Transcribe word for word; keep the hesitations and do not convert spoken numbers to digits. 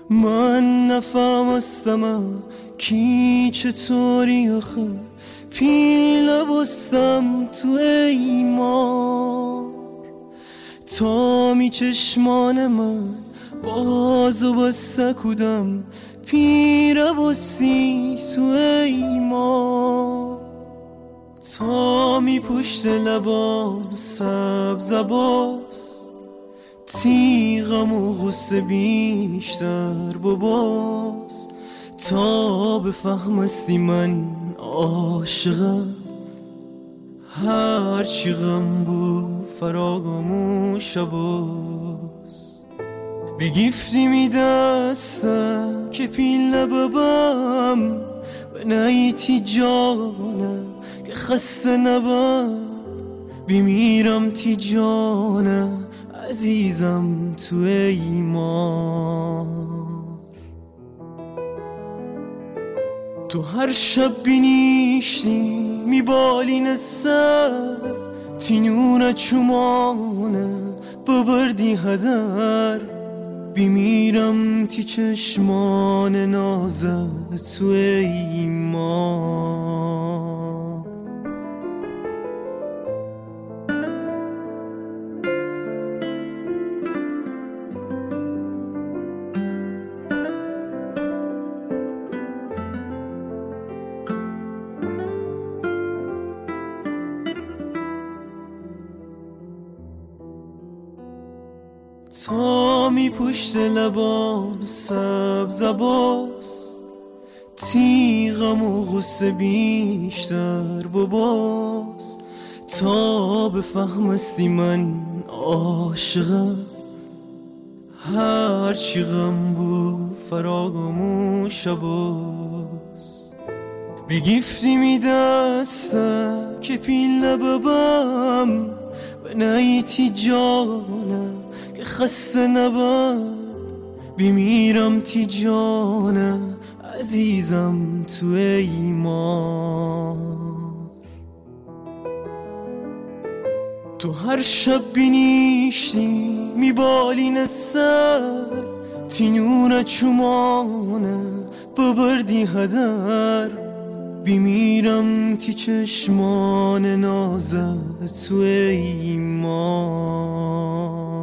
من نفهمستم کی چطوری آخه پیله بستم تو ایمار تا می چشمان من بازو بسته کودم پیره بستی تو ایمار تا می پشت لبان سبز باز تیغم و غصه بیشتر بباز تا بفهمستی من عاشقم هرچی غم بود فراموش باز بگیفتی می دستم که پیله ببم و نیتی جانه که خسته نبم بمیرم تی جانه عزیزم تو ایمان تو هر شب بینیشتی میبالین سر تینونه چومانه ببردی هدر بمیرم تی چشمان نازه تو ایمان تا می پشت لبان سبز باز تیغم و غصه بیشتر بباز تا بفهمستی من عاشقم هرچی غم بود فراموش باز بگیفتی می دستم که پیله ببم و نیتی جانه که خسته نبم بمیرم تی جانه عزیزم تو ایمان تو هر شب بینیشتی میبالین سر تینونه چومانه ببردی هدر بمیرم تی چشمان نازه تو ایمان